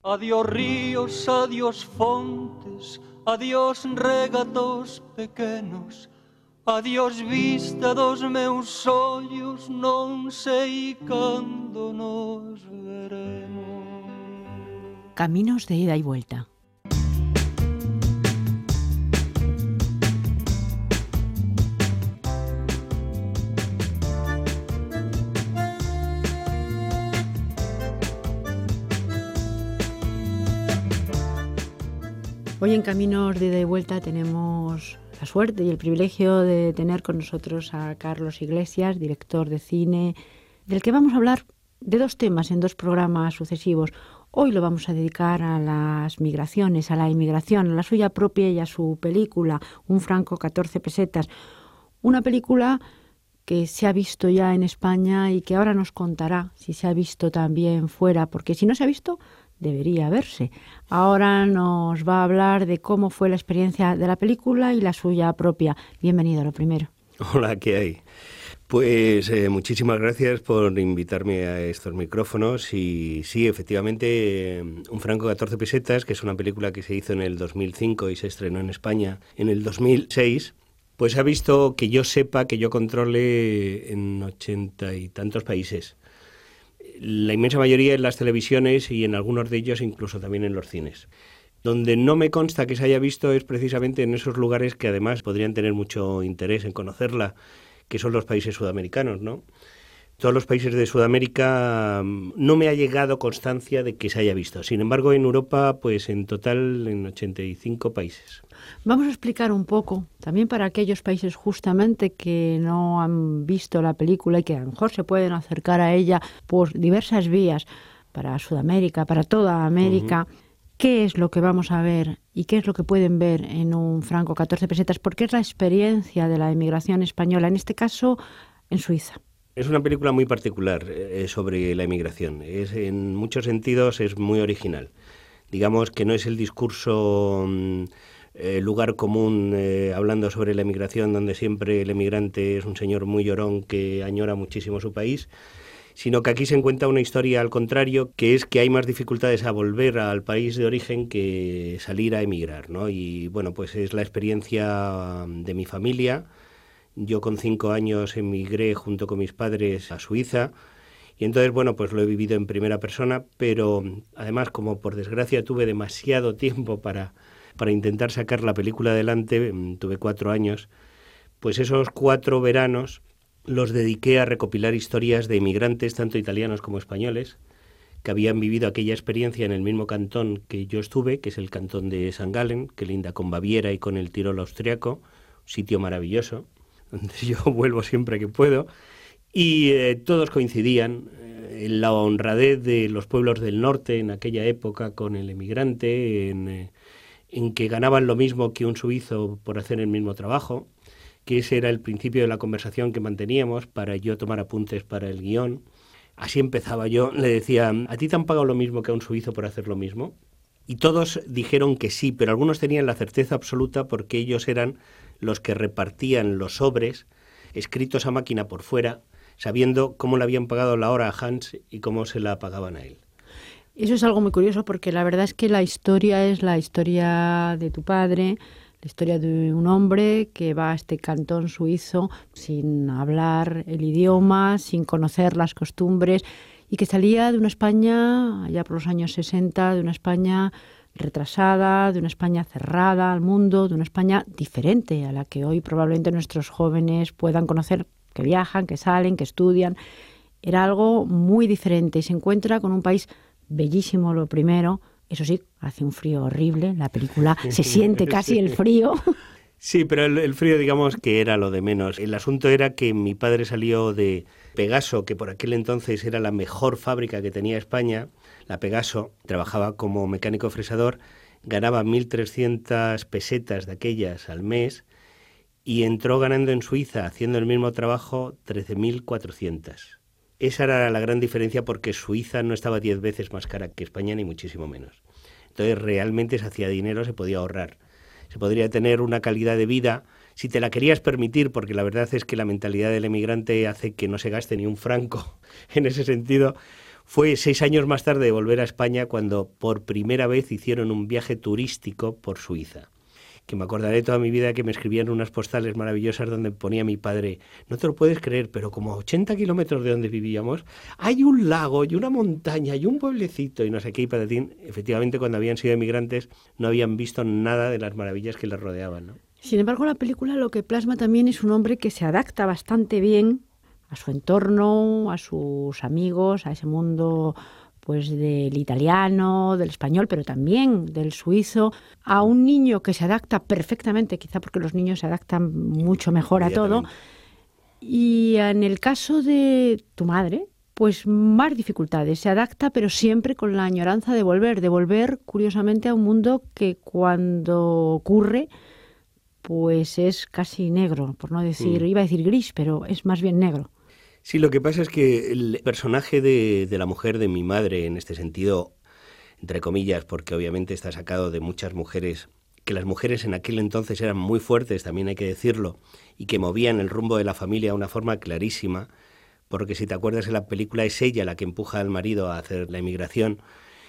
Adiós ríos, adiós fontes, adiós regatos pequenos, adiós vista dos meus ollos, non sei cando nos veremos. Caminos de ida y vuelta. Hoy en Caminos de ida y vuelta tenemos la suerte y el privilegio de tener con nosotros a Carlos Iglesias, director de cine, del que vamos a hablar de dos temas en dos programas sucesivos. Hoy lo vamos a dedicar a las migraciones, a la inmigración, a la suya propia y a su película, Un franco, 14 pesetas. Una película que se ha visto ya en España y que ahora nos contará si se ha visto también fuera, porque si no se ha visto, debería verse. Ahora nos va a hablar de cómo fue la experiencia de la película y la suya propia. Bienvenido, lo primero. Hola, ¿qué hay? Pues muchísimas gracias por invitarme a estos micrófonos y sí, efectivamente, Un franco, 14 pesetas, que es una película que se hizo en el 2005 y se estrenó en España en el 2006, pues se ha visto, que yo sepa, que yo controle, en 80 y tantos países. La inmensa mayoría en las televisiones y en algunos de ellos incluso también en los cines. Donde no me consta que se haya visto es precisamente en esos lugares que además podrían tener mucho interés en conocerla, que son los países sudamericanos, ¿no? Todos los países de Sudamérica no me ha llegado constancia de que se haya visto. Sin embargo, en Europa, pues en total en 85 países. Vamos a explicar un poco, también para aquellos países justamente que no han visto la película y que a lo mejor se pueden acercar a ella por diversas vías, para Sudamérica, para toda América. ¿Qué es lo que vamos a ver y qué es lo que pueden ver en Un franco, 14 pesetas? Porque es la experiencia de la inmigración española, en este caso en Suiza. Es una película muy particular sobre la inmigración. En muchos sentidos es muy original. Digamos que no es el discurso lugar común hablando sobre la inmigración, donde siempre el emigrante es un señor muy llorón que añora muchísimo su país, sino que aquí se encuentra una historia al contrario, que es que hay más dificultades a volver al país de origen que salir a emigrar, ¿no? Y bueno, pues es la experiencia de mi familia. Yo con 5 años emigré junto con mis padres a Suiza y entonces, bueno, pues lo he vivido en primera persona, pero además, como por desgracia tuve demasiado tiempo para intentar sacar la película adelante, tuve 4 años, pues esos 4 veranos los dediqué a recopilar historias de inmigrantes, tanto italianos como españoles, que habían vivido aquella experiencia en el mismo cantón que yo estuve, que es el cantón de St. Gallen, que linda con Baviera y con el Tirol austriaco, un sitio maravilloso, donde yo vuelvo siempre que puedo, y todos coincidían en la honradez de los pueblos del norte en aquella época con el emigrante, en que ganaban lo mismo que un suizo por hacer el mismo trabajo, que ese era el principio de la conversación que manteníamos para yo tomar apuntes para el guión. Así empezaba yo, le decía, ¿a ti te han pagado lo mismo que a un suizo por hacer lo mismo? Y todos dijeron que sí, pero algunos tenían la certeza absoluta porque ellos eran los que repartían los sobres escritos a máquina por fuera, sabiendo cómo le habían pagado la hora a Hans y cómo se la pagaban a él. Eso es algo muy curioso porque la verdad es que la historia es la historia de tu padre, la historia de un hombre que va a este cantón suizo sin hablar el idioma, sin conocer las costumbres y que salía de una España, allá por los años 60, de una España retrasada, de una España cerrada al mundo, de una España diferente a la que hoy probablemente nuestros jóvenes puedan conocer, que viajan, que salen, que estudian. Era algo muy diferente y se encuentra con un país bellísimo, lo primero. Eso sí, hace un frío horrible, la película se siente casi el frío. Sí, pero el frío digamos que era lo de menos. El asunto era que mi padre salió de Pegaso, que por aquel entonces era la mejor fábrica que tenía España. La Pegaso trabajaba como mecánico fresador, ganaba 1.300 pesetas de aquellas al mes y entró ganando en Suiza, haciendo el mismo trabajo, 13.400. Esa era la gran diferencia porque Suiza no estaba 10 veces más cara que España, ni muchísimo menos. Entonces realmente se hacía dinero, se podía ahorrar. Se podría tener una calidad de vida, si te la querías permitir, porque la verdad es que la mentalidad del emigrante hace que no se gaste ni un franco en ese sentido, Fue 6 años más tarde de volver a España cuando por primera vez hicieron un viaje turístico por Suiza. Que me acordaré toda mi vida que me escribían unas postales maravillosas donde ponía mi padre, no te lo puedes creer, pero como a 80 kilómetros de donde vivíamos, hay un lago y una montaña y un pueblecito y no sé qué, y patatín. Efectivamente, cuando habían sido emigrantes no habían visto nada de las maravillas que les rodeaban, ¿no? Sin embargo, la película lo que plasma también es un hombre que se adapta bastante bien a su entorno, a sus amigos, a ese mundo pues del italiano, del español, pero también del suizo, a un niño que se adapta perfectamente, quizá porque los niños se adaptan mucho mejor a todo. Y en el caso de tu madre, pues más dificultades. Se adapta, pero siempre con la añoranza de volver curiosamente a un mundo que cuando ocurre, pues es casi negro, por no decir, iba a decir gris, pero es más bien negro. Sí, lo que pasa es que el personaje de la mujer de mi madre, en este sentido, entre comillas, porque obviamente está sacado de muchas mujeres, que las mujeres en aquel entonces eran muy fuertes, también hay que decirlo, y que movían el rumbo de la familia de una forma clarísima, porque si te acuerdas en la película es ella la que empuja al marido a hacer la emigración,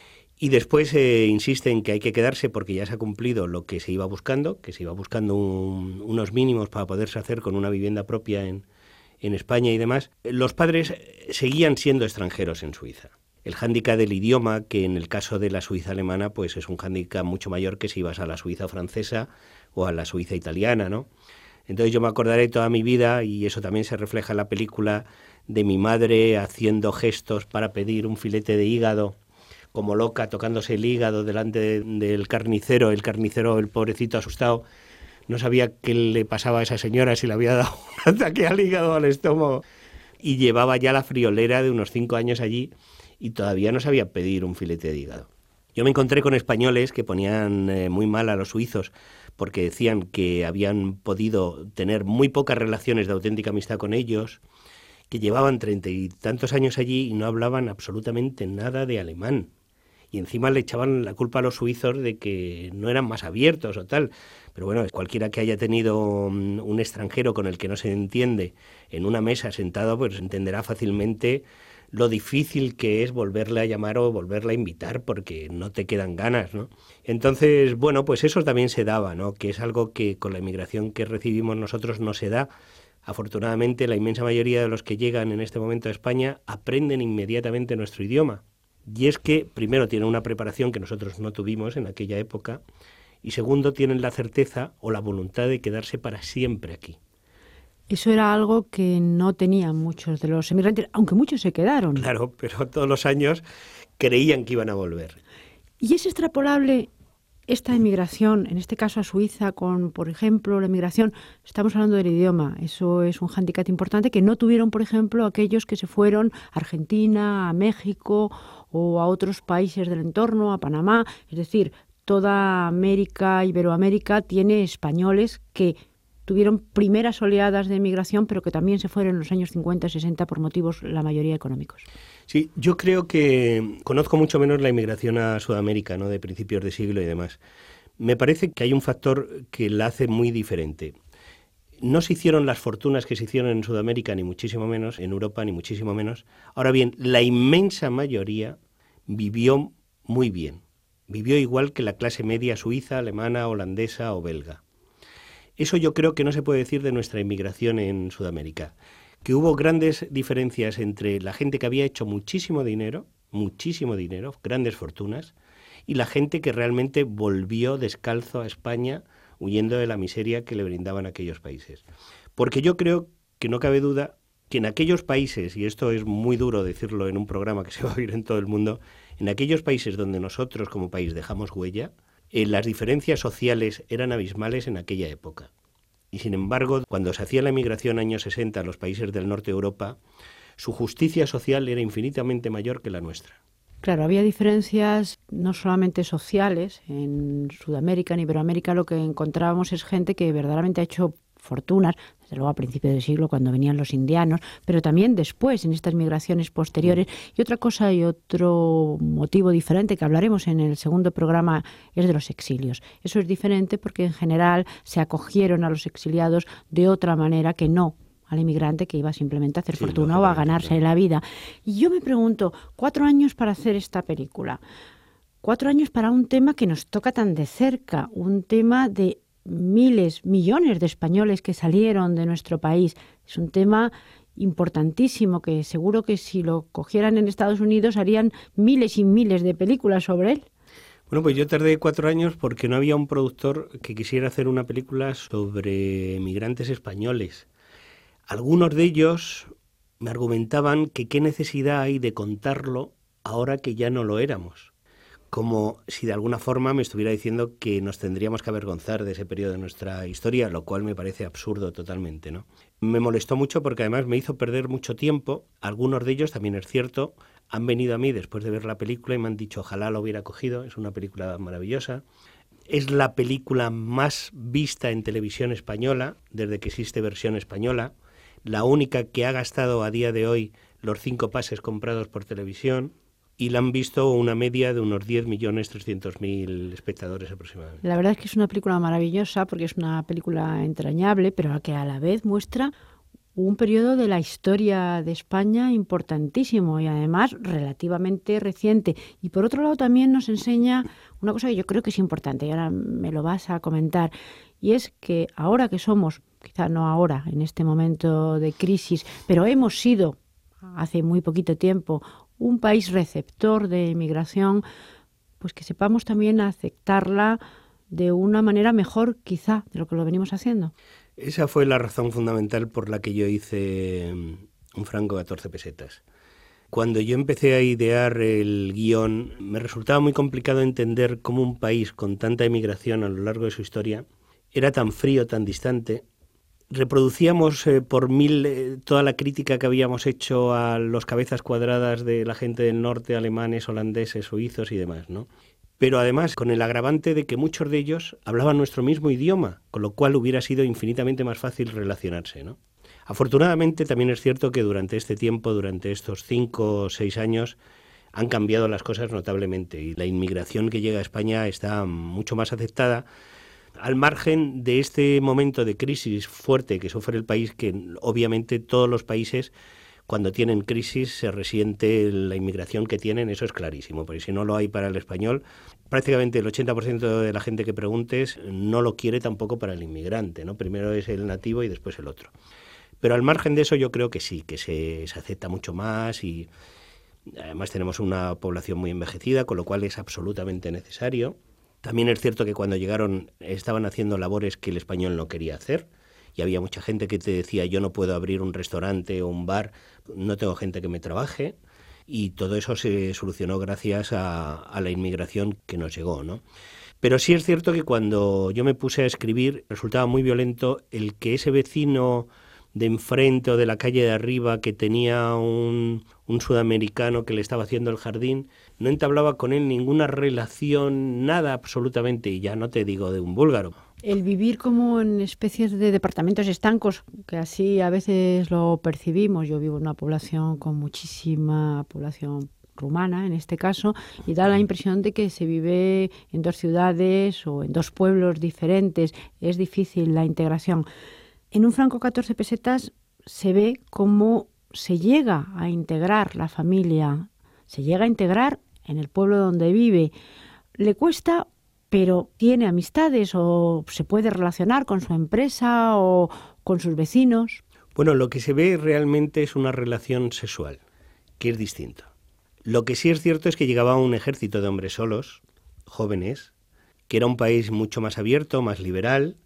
y después insiste en que hay que quedarse porque ya se ha cumplido lo que se iba buscando, que se iba buscando unos mínimos para poderse hacer con una vivienda propia en España y demás. Los padres seguían siendo extranjeros en Suiza. El hándicap del idioma, que en el caso de la Suiza alemana, pues es un hándicap mucho mayor que si ibas a la Suiza francesa o a la Suiza italiana, ¿no? Entonces yo me acordaré toda mi vida, y eso también se refleja en la película, de mi madre haciendo gestos para pedir un filete de hígado, como loca, tocándose el hígado delante del carnicero, el pobrecito asustado, no sabía qué le pasaba a esa señora, si le había dado un ataque al hígado o al estómago. Y llevaba ya la friolera de unos 5 años allí y todavía no sabía pedir un filete de hígado. Yo me encontré con españoles que ponían muy mal a los suizos porque decían que habían podido tener muy pocas relaciones de auténtica amistad con ellos, que llevaban 30 y tantos años allí y no hablaban absolutamente nada de alemán. Y encima le echaban la culpa a los suizos de que no eran más abiertos o tal. Pero bueno, cualquiera que haya tenido un extranjero con el que no se entiende en una mesa sentado, pues entenderá fácilmente lo difícil que es volverle a llamar o volverle a invitar porque no te quedan ganas, ¿no? Entonces, bueno, pues eso también se daba, ¿no? Que es algo que con la inmigración que recibimos nosotros no se da. Afortunadamente, la inmensa mayoría de los que llegan en este momento a España aprenden inmediatamente nuestro idioma. Y es que, primero, tienen una preparación que nosotros no tuvimos en aquella época, y segundo, tienen la certeza o la voluntad de quedarse para siempre aquí. Eso era algo que no tenían muchos de los emigrantes, aunque muchos se quedaron. Claro, pero todos los años creían que iban a volver. ¿Y es extrapolable esta emigración, en este caso a Suiza, con, por ejemplo, la emigración? Estamos hablando del idioma, eso es un hándicap importante que no tuvieron, por ejemplo, aquellos que se fueron a Argentina, a México o a otros países del entorno, a Panamá. Es decir, toda América, Iberoamérica, tiene españoles que tuvieron primeras oleadas de emigración, pero que también se fueron en los años 50 y 60 por motivos, la mayoría, económicos. Sí, yo creo que conozco mucho menos la inmigración a Sudamérica, ¿no?, de principios de siglo y demás. Me parece que hay un factor que la hace muy diferente. No se hicieron las fortunas que se hicieron en Sudamérica, ni muchísimo menos, en Europa, ni muchísimo menos. Ahora bien, la inmensa mayoría vivió muy bien. Vivió igual que la clase media suiza, alemana, holandesa o belga. Eso yo creo que no se puede decir de nuestra inmigración en Sudamérica. Que hubo grandes diferencias entre la gente que había hecho muchísimo dinero, grandes fortunas, y la gente que realmente volvió descalzo a España huyendo de la miseria que le brindaban aquellos países. Porque yo creo que no cabe duda que en aquellos países, y esto es muy duro decirlo en un programa que se va a oír en todo el mundo, en aquellos países donde nosotros como país dejamos huella, las diferencias sociales eran abismales en aquella época. Y sin embargo, cuando se hacía la emigración años 60 a los países del norte de Europa, su justicia social era infinitamente mayor que la nuestra. Claro, había diferencias no solamente sociales. En Sudamérica, en Iberoamérica, lo que encontrábamos es gente que verdaderamente ha hecho fortunas, desde luego a principios del siglo cuando venían los indianos, pero también después en estas migraciones posteriores. Y otra cosa y otro motivo diferente que hablaremos en el segundo programa es de los exilios. Eso es diferente porque en general se acogieron a los exiliados de otra manera que no al inmigrante que iba simplemente a hacer Sí, fortuna o a ganarse claro. la vida. Y yo me pregunto, 4 años para hacer esta película, 4 años para un tema que nos toca tan de cerca, un tema de miles, millones de españoles que salieron de nuestro país. Es un tema importantísimo que seguro que si lo cogieran en Estados Unidos harían miles y miles de películas sobre él. Bueno, pues yo tardé 4 años porque no había un productor que quisiera hacer una película sobre migrantes españoles. Algunos de ellos me argumentaban que qué necesidad hay de contarlo ahora que ya no lo éramos. Como si de alguna forma me estuviera diciendo que nos tendríamos que avergonzar de ese periodo de nuestra historia, lo cual me parece absurdo totalmente, ¿no? Me molestó mucho porque además me hizo perder mucho tiempo. Algunos de ellos, también es cierto, han venido a mí después de ver la película y me han dicho ojalá lo hubiera cogido, es una película maravillosa. Es la película más vista en televisión española desde que existe versión española, la única que ha gastado a día de hoy los 5 pases comprados por televisión, y la han visto una media de unos 10.300.000 espectadores aproximadamente. La verdad es que es una película maravillosa porque es una película entrañable, pero que a la vez muestra un periodo de la historia de España importantísimo y además relativamente reciente. Y por otro lado también nos enseña una cosa que yo creo que es importante, y ahora me lo vas a comentar, y es que ahora que somos, quizá no ahora, en este momento de crisis, pero hemos sido hace muy poquito tiempo un país receptor de inmigración, pues que sepamos también aceptarla de una manera mejor quizá de lo que lo venimos haciendo. Esa fue la razón fundamental por la que yo hice Un franco 14 pesetas. Cuando yo empecé a idear el guión, me resultaba muy complicado entender cómo un país con tanta emigración a lo largo de su historia era tan frío, tan distante. Reproducíamos por mil toda la crítica que habíamos hecho a los cabezas cuadradas de la gente del norte, alemanes, holandeses, suizos y demás, ¿no? Pero además con el agravante de que muchos de ellos hablaban nuestro mismo idioma, con lo cual hubiera sido infinitamente más fácil relacionarse, ¿no? Afortunadamente también es cierto que durante este tiempo, durante estos 5 o 6 años, han cambiado las cosas notablemente y la inmigración que llega a España está mucho más aceptada, al margen de este momento de crisis fuerte que sufre el país, que obviamente todos los países cuando tienen crisis se resiente la inmigración que tienen, eso es clarísimo, porque si no lo hay para el español, prácticamente el 80% de la gente que preguntes no lo quiere tampoco para el inmigrante, ¿no? Primero es el nativo y después el otro. Pero al margen de eso yo creo que sí, que se acepta mucho más y además tenemos una población muy envejecida, con lo cual es absolutamente necesario. También es cierto que cuando llegaron estaban haciendo labores que el español no quería hacer y había mucha gente que te decía yo no puedo abrir un restaurante o un bar, no tengo gente que me trabaje, y todo eso se solucionó gracias a la inmigración que nos llegó, ¿no? Pero sí es cierto que cuando yo me puse a escribir resultaba muy violento el que ese vecino de enfrente o de la calle de arriba que tenía un sudamericano que le estaba haciendo el jardín, no entablaba con él ninguna relación, nada absolutamente, y ya no te digo de un búlgaro. El vivir como en especies de departamentos estancos, que así a veces lo percibimos. Yo vivo en una población con muchísima población rumana, en este caso, y da la impresión de que se vive en 2 ciudades o en 2 pueblos diferentes. Es difícil la integración. En Un franco 14 pesetas se ve cómo se llega a integrar la familia, se llega a integrar en el pueblo donde vive. Le cuesta, pero tiene amistades o se puede relacionar con su empresa o con sus vecinos. Bueno, lo que se ve realmente es una relación sexual, que es distinto. Lo que sí es cierto es que llegaba un ejército de hombres solos, jóvenes, que era un país mucho más abierto, más liberal,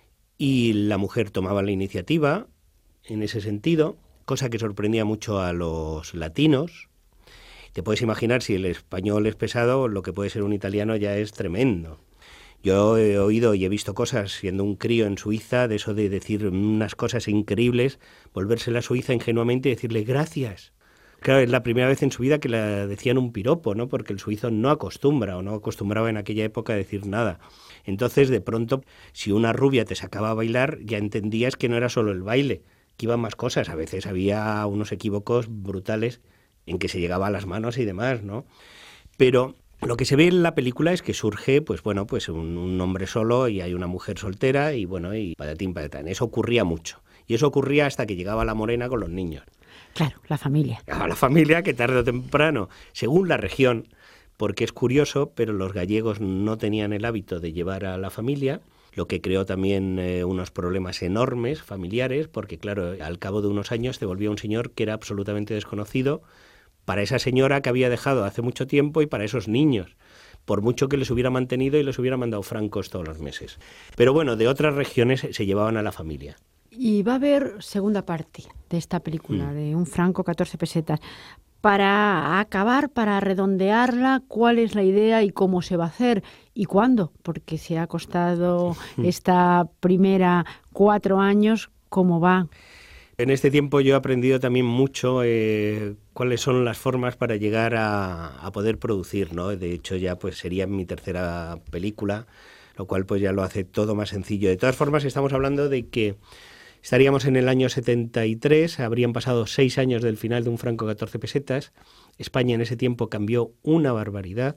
y la mujer tomaba la iniciativa en ese sentido, cosa que sorprendía mucho a los latinos. Te puedes imaginar, si el español es pesado, lo que puede ser un italiano ya es tremendo. Yo he oído y he visto cosas siendo un crío en Suiza, de eso de decir unas cosas increíbles, volvérsela a Suiza ingenuamente y decirle gracias. Claro, es la primera vez en su vida que le decían un piropo, ¿no? Porque el suizo no acostumbra o no acostumbraba en aquella época a decir nada. Entonces, de pronto, si una rubia te sacaba a bailar, ya entendías que no era solo el baile, que iban más cosas. A veces había unos equívocos brutales en que se llegaba a las manos y demás, ¿no? Pero lo que se ve en la película es que surge, pues bueno, pues un hombre solo y hay una mujer soltera y bueno, y patatín, patatán. Eso ocurría mucho. Y eso ocurría hasta que llegaba la morena con los niños. Claro, la familia. A la familia que tarde o temprano, según la región, porque es curioso, pero los gallegos no tenían el hábito de llevar a la familia, lo que creó también unos problemas enormes familiares, porque claro, al cabo de unos años te volvía un señor que era absolutamente desconocido para esa señora que había dejado hace mucho tiempo y para esos niños, por mucho que les hubiera mantenido y les hubiera mandado francos todos los meses. Pero bueno, de otras regiones se llevaban a la familia. Y va a haber segunda parte de esta película, de Un franco, 14 pesetas. Para acabar, para redondearla, ¿cuál es la idea y cómo se va a hacer? ¿Y cuándo? Porque se ha costado esta primera 4 años, ¿cómo va? En este tiempo yo he aprendido también mucho cuáles son las formas para llegar a poder producir, ¿no? De hecho ya pues sería mi tercera película, lo cual pues ya lo hace todo más sencillo. De todas formas estamos hablando de que estaríamos en el año 73, habrían pasado 6 años del final de Un franco 14 pesetas. España en ese tiempo cambió una barbaridad.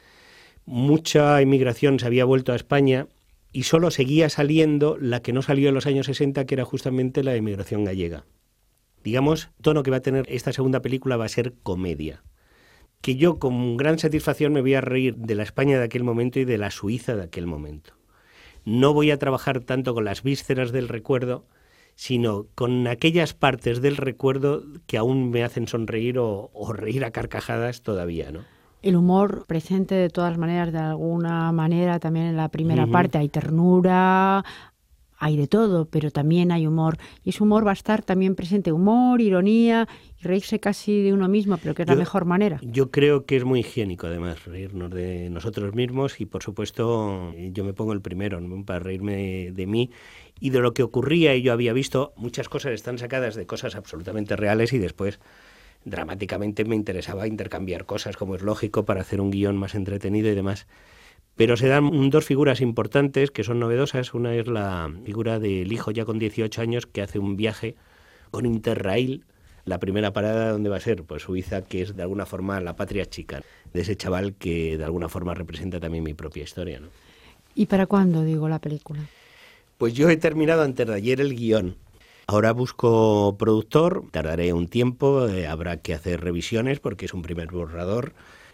Mucha inmigración se había vuelto a España y solo seguía saliendo la que no salió en los años 60, que era justamente la inmigración gallega. Digamos, el tono que va a tener esta segunda película va a ser comedia. Que yo con gran satisfacción me voy a reír de la España de aquel momento y de la Suiza de aquel momento. No voy a trabajar tanto con las vísceras del recuerdo, sino con aquellas partes del recuerdo que aún me hacen sonreír o reír a carcajadas todavía, ¿no? El humor presente de todas maneras, de alguna manera, también en la primera parte hay ternura, hay de todo, pero también hay humor. Y ese humor va a estar también presente, humor, ironía, y reírse casi de uno mismo, pero que es la mejor manera. Yo creo que es muy higiénico, además, reírnos de nosotros mismos y, por supuesto, yo me pongo el primero, ¿no?, para reírme de mí y de lo que ocurría. Y yo había visto muchas cosas, están sacadas de cosas absolutamente reales y después dramáticamente me interesaba intercambiar cosas, como es lógico, para hacer un guión más entretenido y demás. Pero se dan 2 figuras importantes que son novedosas. Una es la figura del hijo ya con 18 años que hace un viaje con Interrail. La primera parada, ¿dónde va a ser? Pues Suiza, que es de alguna forma la patria chica de ese chaval que de alguna forma representa también mi propia historia, ¿no? ¿Y para cuándo, digo, la película? Pues yo he terminado antes de ayer el guión. Ahora busco productor, tardaré un tiempo, habrá que hacer revisiones porque es un primer borrador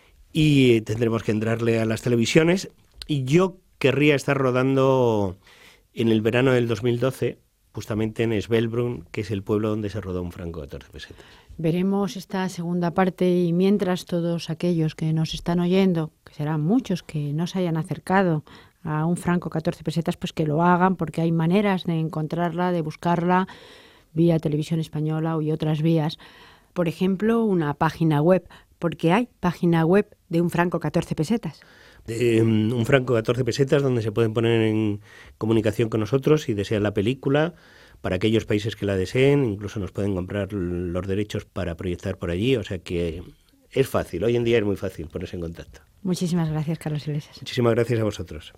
y tendremos que entrarle a las televisiones. Y yo querría estar rodando en el verano del 2012, justamente en Svelbrunn, que es el pueblo donde se rodó Un franco 14 pesetas. Veremos esta segunda parte y mientras todos aquellos que nos están oyendo, que serán muchos que no se hayan acercado a Un franco 14 pesetas, pues que lo hagan, porque hay maneras de encontrarla, de buscarla vía Televisión Española y otras vías. Por ejemplo, una página web, porque hay página web de Un franco 14 pesetas. Un franco 14 pesetas donde se pueden poner en comunicación con nosotros si desean la película, para aquellos países que la deseen, incluso nos pueden comprar los derechos para proyectar por allí, o sea que es fácil, hoy en día es muy fácil ponerse en contacto. Muchísimas gracias, Carlos Iglesias. Muchísimas gracias a vosotros.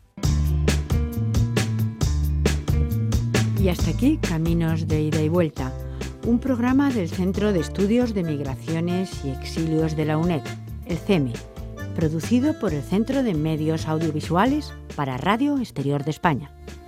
Y hasta aquí, Caminos de Ida y Vuelta, un programa del Centro de Estudios de Migraciones y Exilios de la UNED, el CEME, producido por el Centro de Medios Audiovisuales para Radio Exterior de España.